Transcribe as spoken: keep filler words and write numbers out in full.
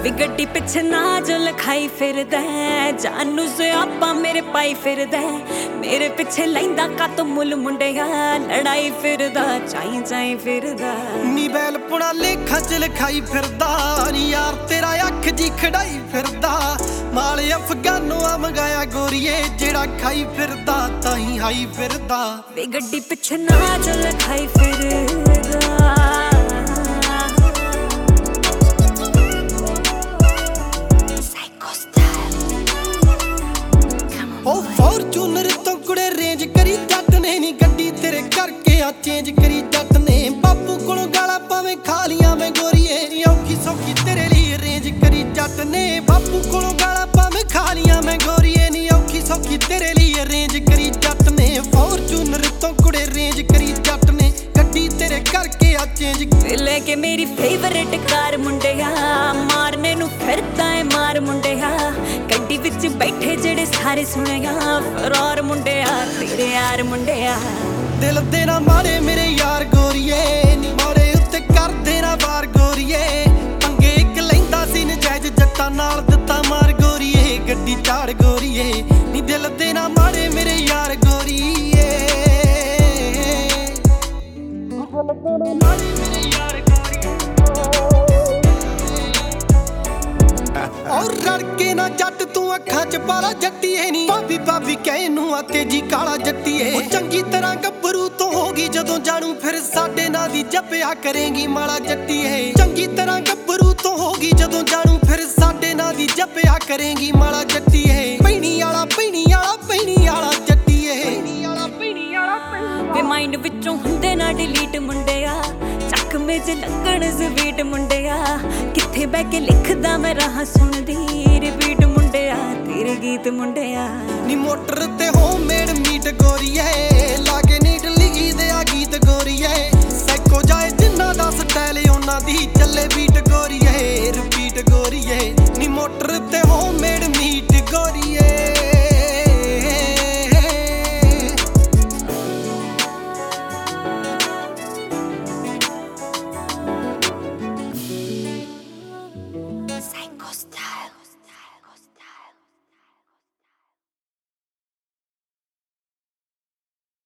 ਵੇ ਗੱਡੀ ਪਿੱਛੇ ਨਾ ਜੋ ਲਖਾਈ ਫਿਰਦਾ ਜਾਨੂ ਸਿਆਪਾ ਮੇਰੇ ਪਾਈ ਫਿਰਦਾ ਮੇਰੇ ਪਿੱਛੇ ਲੈਂਦਾ ਕੱਤ ਮੁੱਲ ਮੁੰਡਿਆ ਲੜਾਈ ਫਿਰਦਾ ਚਾਈ ਚਾਈ ਫਿਰਦਾ ਨੀ ਬੈਲ ਪੁਣਾ ਲੇਖਾਂ ਚ ਲਿਖਾਈ ਫਿਰਦਾ ਨੀ ਯਾਰ ਤੇਰਾ ਅੱਖ ਜੀ ਖੜਾਈ ਫਿਰਦਾ ਮਾਲ ਅਫਗਾਨੋਂ ਆ ਮੰਗਾਇਆ ਗੋਰੀਏ ਜਿਹੜਾ ਖਾਈ ਫਿਰਦਾ ਤਾਂ ਹੀ ਹਾਈ ਫਿਰਦਾ ਵੇ ਗੱਡੀ ਪਿੱਛੇ ਨਾ ਜੋ ਲਖਾਈ ਫਿਰਦਾ ਉਹ ਫੋਰਚੂਨਰ ਤੋਂ ਕੁੜੇ ਰੇਂਜ ਕਰੀ ਜੱਟ ਨੇ ਨੀ ਗੱਡੀ ਤੇਰੇ ਕਰਕੇ ਆ ਚੇਂਜ ਕਰੀ ਜੱਟ ਨੇ ਬਾਪੂ ਕੋਲੋਂ ਗਾਲਾਂ ਪਾਵੇਂ ਖਾ ਲੀਆਂ ਮੈਂ ਗੋਰੀਏ ਨੀ ਔਖੀ ਸੌਖੀ ਤੇਰੇ ਲਈ ਰੇਂਜ ਕਰੀ ਜੱਟ ਨੇ ਬਾਪੂ ਕੋਲੋਂ ਗਾਲਾਂ ਪਾਵੇਂ ਖਾ ਲੀਆਂ ਮੈਂ ਗੋਰੀਏ ਨੀ ਔਖੀ ਸੌਖੀ ਤੇਰੇ ਲਈ ਰੇਂਜ ਕਰੀ ਜੱਟ ਨੇ ਫੋਰਚੂਨਰ ਤੋਂ ਕੁੜੇ ਰੇਂਜ ਕਰੀ ਜੱਟ ਨੇ ਗੱਡੀ ਤੇਰੇ ਕਰਕੇ ਆ ਚੇਂਜ ਲੈ ਕੇ ਮੇਰੀ ਫੇਵਰੇਟ ਕਾਰ ਮੁੰਡਿਆ ਮਾਰਨੇ ਨੂੰ ਫਿਰਦਾ ਏ ਮਾਰ ਮੁੰਡਿਆ ਗੱਡੀ ਵਿੱਚ ਬੈਠੇ ਜਿਹੜੇ ਸਾਰੇ ਸੁਣਿਆ ਫਰਾਰ ਮੁੰਡਿਆ ਤੇਰੇ ਯਾਰ ਮੁੰਡਿਆ ਦਿਲ ਦੇ ਨਾ ਮਾਰੇ ਮੇਰੇ ਯਾਰ ਗੋਰੀਏ ਨੀ ਮਾਰੇ ਉੱਤੇ ਕਰਦੇ ਨਾ ਵਾਰ ਗੋਰੀਏ ਪੰਗੇ ਇੱਕ ਲੈਂਦਾ ਸੀ ਨਜਾਇਜ਼ ਜੱਟਾਂ ਨਾਲ ਦਿੱਤਾ ਮਾਰ ਗੋਰੀਏ ਗੱਡੀ ਚਾੜ ਗੋਰੀਏ ਨੀ ਦਿਲ ਦੇ ਨਾ ਮਾਰੇ ਮੇਰੇ ਯਾਰ ਗੋਰੀਏ ਔਰ ਰੜਕੇ ਨਾ ਜੱਟ ਤੂੰ ਅੱਖਾਂ ਚ ਪਾਲਾ ਜੱਟੀਏ ਨੀ ਭਾਬੀ ਭਾਬੀ ਕਹੇ ਨੂੰ ਆ ਤੇਜੀ ਕਾਲਾ ਜੱਟੀਏ ਉਹ ਚੰਗੀ ਤਰ੍ਹਾਂ ਗੱਭਰੂ ਤੋਂ ਹੋਗੀ ਜਦੋਂ ਜਾਣੂ ਫਿਰ ਸਾਡੇ ਨਾਂ ਦੀ ਜਪਿਆ ਕਰੇਗੀ ਮਾਲਾ ਜੱਟੀਏ ਚੰਗੀ ਤਰ੍ਹਾਂ ਗੱਭਰੂ ਤੋਂ ਹੋਗੀ ਜਦੋਂ ਜਾਣੂ ਫਿਰ ਸਾਡੇ ਨਾਂ ਦੀ ਜਪਿਆ ਕਰੇਗੀ ਮਾਲਾ ਜੱਟੀਏ ਪੈਣੀ ਵਾਲਾ ਪੈਣੀ ਵਾਲਾ ਪੈਣੀ ਵਾਲਾ ਜੱਟੀਏ ਪੈਣੀ ਵਾਲਾ ਪੈਣੀ ਵਾਲਾ ਵੇ ਮਾਈਂਡ ਵਿੱਚੋਂ ਹੁੰਦੇ ਨਾ ਡਿਲੀਟ ਮੁੰਡਿਆ ਚੱਕਵੇਂ ਚ ਲੱਗਣ ਸਵੀਟ ਮੁੰਡਿਆ ਕਿੱਥੇ ਬਹਿ ਕੇ ਲਿਖਦਾ ਮੈਂ ਰਾਹ ਸੁਣਦੀ ਰਿਪੀਟ ਮੁੰਡਿਆ ਤੇਰੇ ਗੀਤ ਮੁੰਡਿਆ ਨੀ ਮੋਟਰ ਤੇ ਹੋਮਮੇਡ ਮੀਟ ਗੋਰੀਏ ਲਾਗੇ ਨੀਟ ਲਿਖੀ ਦੇ ਆ ਗੀਤ ਗੋਰੀਏ ਸਾਈਕੋ ਜਾਏ ਜਿੰਨਾ ਦਾ ਸਟਾਈਲ ਉਹਨਾਂ ਦੀ ਚੱਲੇ ਬੀਟ